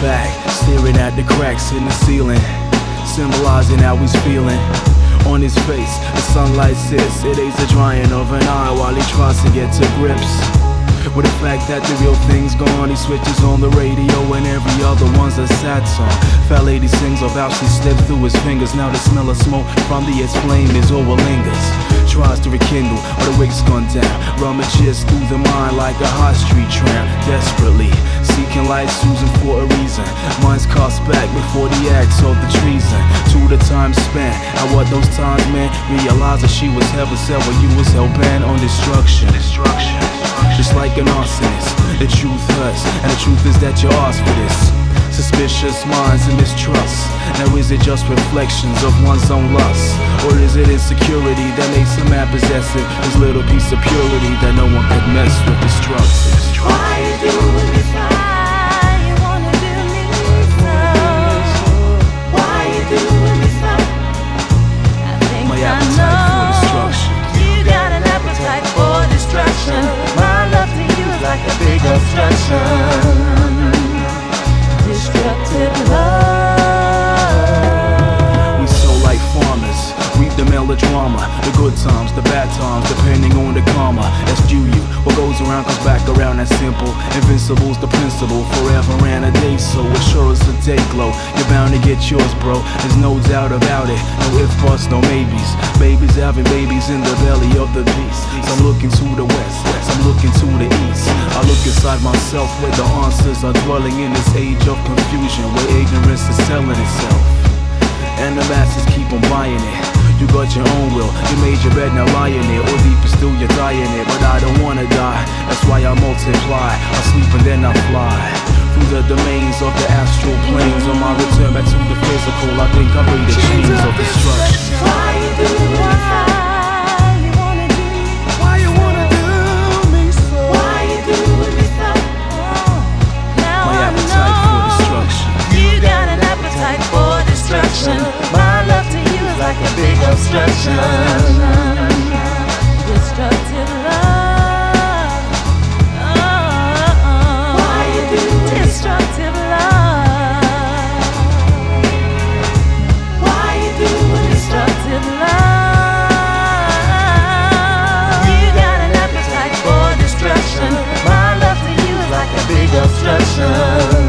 back, staring at the cracks in the ceiling, symbolizing how he's feeling. On his face, the sunlight sits, it aids the drying of an eye while he tries to get to grips with the fact that the real thing's gone. He switches on the radio and every other one's a sad song. Fat lady sings of how she slipped through his fingers. Now the smell of smoke from the its flame is over lingers. Tries to rekindle, but the wick's gone down. Rummages through the mind like a high street tramp. Desperately seeking light, Susan for a reason. Mind's cast back before the acts of the treason. To the time spent, and what those times meant. Realize that she was heaven sent while you was hell-bent on destruction. Just like an arsonist, the truth hurts, and the truth is that you asked for this. Suspicious minds and mistrust. Now is it just reflections of one's own lust? Or is it insecurity that makes a man possessive? This little piece of purity that no one could mess with, destructive. Why you doing this? Why you wanna do me so? Why you doing this so? I think My I appetite know for destruction. you got an appetite for destruction. My love to you is like a big obstruction. Destructive love. We sow like farmers, reap the melodrama, the good times, the bad times, depending on the karma. That's due you. What goes around comes back around, that's simple. Invincible's the principle, forever and a day. So as sure as the day glow, you're bound to get yours, bro. There's no doubt about it. No ifs, buts, no maybes. Babies having babies in the belly of the beast. Some looking to the west, some looking to the east. I look inside myself where the answers are dwelling in this age of confusion, where ignorance is selling itself, and the masses keep on buying it. You got your own will, you made your bed, now lie in it. Or deeper still, you're dying it. But I don't wanna die, that's why I multiply. I sleep and then I fly through the domains of the astral planes. On my return back to the physical, I think I break the chains of destruction. Why you doing this? Why you wanna do me so? Why you doing this so? Now My I appetite for know destruction. you got an appetite for destruction. My love to you is like a big obstruction. Destructive love. Why you doing destructive love? Why you doing destructive love? You got an appetite for destruction. My love to you is like a big obstruction.